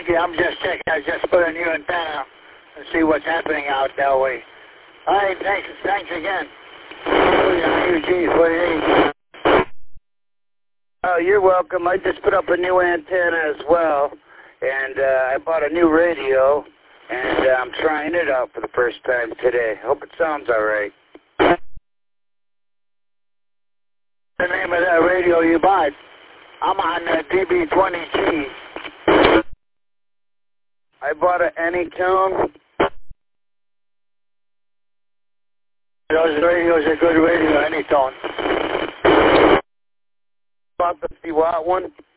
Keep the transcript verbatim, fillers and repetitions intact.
thank you. I'm just checking. I just put a new antenna and see what's happening out that way. All right, thanks. Thanks again. U G forty-eight. Oh, you're welcome. I just put up a new antenna as well, and uh, I bought a new radio, and uh, I'm trying it out for the first time today. Hope it sounds all right. The name of that radio you bought? I'm on the D B twenty G. I bought an Anytone. Those radios are good radio, Anytone. Bought the fifty watt one.